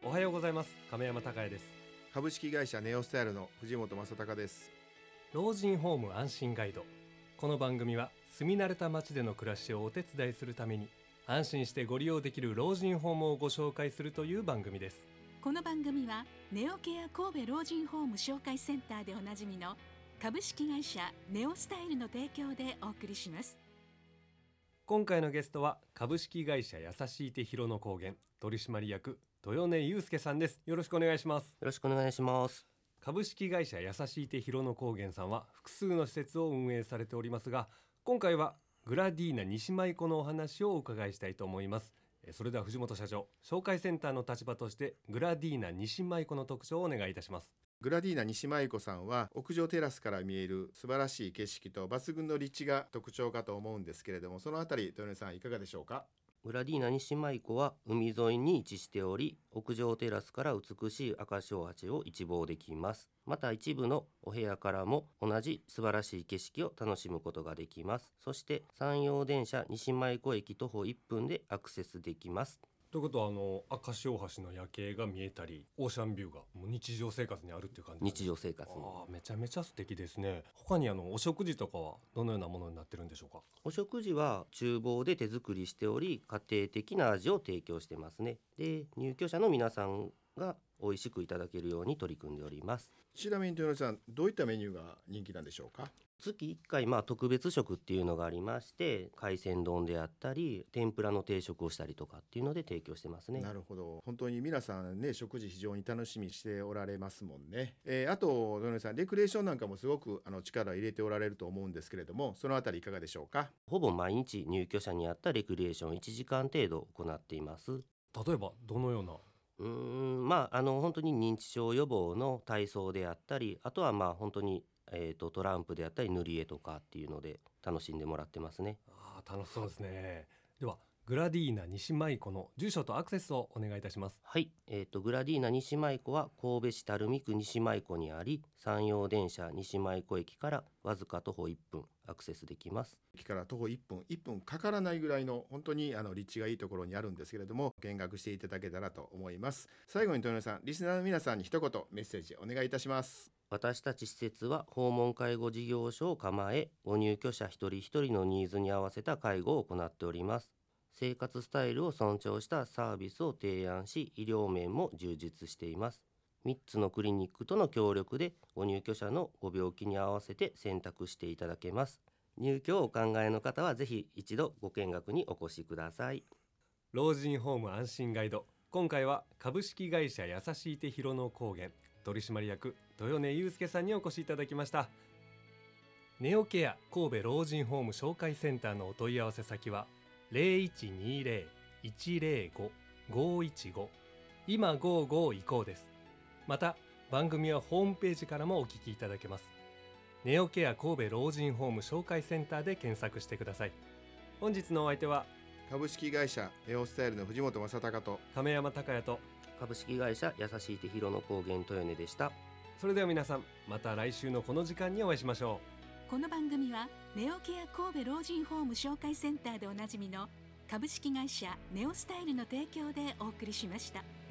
おはようございます。亀山孝也です。 株式会社ネオスタイルの藤本正孝です。 老人ホーム安心ガイド。この番組は住み慣れた街での暮らしをお手伝いするために安心してご利用できる老人ホームをご紹介するという番組です。 この番組はネオケア神戸老人ホーム紹介センターでおなじみの株式会社ネオスタイルの提供でお送りします。 今回のゲストは株式会社やさしいて広野高原取締役豊根祐介さんです。よろしくお願いします。 よろしくお願いします。 株式会社やさしいて広野高原さんは複数の施設を運営されておりますが、今回はグラディーナ西舞子のお話をお伺いしたいと思います。それでは藤本社長、紹介センターの立場としてグラディーナ西舞子の特徴をお願いいたします。 グラディーナ西舞子さんは屋上テラスから見える素晴らしい景色と抜群の立地が特徴かと思うんですけれども、そのあたり豊根さんいかがでしょうか。 グラディーナ西舞子は海沿いに位置しており、屋上テラスから美しい赤潮鉢を一望できます。また一部のお部屋からも同じ素晴らしい景色を楽しむことができます。そして山陽電車西舞子駅徒歩1分でアクセスできます。 ということは赤潮橋の夜景が見えたりオーシャンビューがもう日常生活にあるっていう感じです。 日常生活にめちゃめちゃ素敵ですね。他にお食事とかはどのようなものになってるんでしょうか。 お食事は厨房で手作りしており、家庭的な味を提供してますね。で、入居者の皆さんが美味しくいただけるように取り組んでおります。 ちなみに豊根さん、どういったメニューが人気なんでしょうか。 月1回特別食っていうのがありまして、海鮮丼であったり天ぷらの定食をしたりとかっていうので提供してますね。 なるほど。本当に皆さんね、食事非常に楽しみにしておられますもんね。あと豊根さん、レクリエーションなんかもすごく力を入れておられると思うんですけれども、そのあたりいかがでしょうか。 ほぼ毎日入居者に合ったレクリエーション1時間程度行っています。 例えばどのような。 本当に認知症予防の体操であったり、あとは本当にトランプであったり塗り絵とかっていうので楽しんでもらってますね。 楽しそうですね。ではグラディーナ西舞子の住所とアクセスをお願いいたします。 はい、グラディーナ西舞子は神戸市垂水区西舞子にあり、山陽電車西舞子駅からわずか徒歩1分アクセスできます。 駅から徒歩1分かからないぐらいの本当に立地がいいところにあるんですけれども、見学していただけたらと思います。最後に豊根さん、リスナーの皆さんに一言メッセージお願いいたします。 私たち施設は訪問介護事業所を構え、ご入居者一人一人のニーズに合わせた介護を行っております。生活スタイルを尊重したサービスを提案し、医療面も充実しています。3つのクリニックとの協力でご入居者のご病気に合わせて選択していただけます。入居をお考えの方はぜひ一度ご見学にお越しください。 老人ホーム安心ガイド、今回は株式会社やさしいて広野高原取締役豊根祐介さんにお越しいただきました。ネオケア神戸老人ホーム紹介センターのお問い合わせ先は 0120-105-515 今55移行です。また番組はホームページからもお聞きいただけます。ネオケア神戸老人ホーム紹介センターで検索してください。本日のお相手は株式会社ネオスタイルの藤本正孝と亀山孝也と株式会社やさしいて広野高原豊根でした。 それでは皆さん、また来週のこの時間にお会いしましょう。この番組はネオケア神戸老人ホーム紹介センターでおなじみの株式会社ネオスタイルの提供でお送りしました。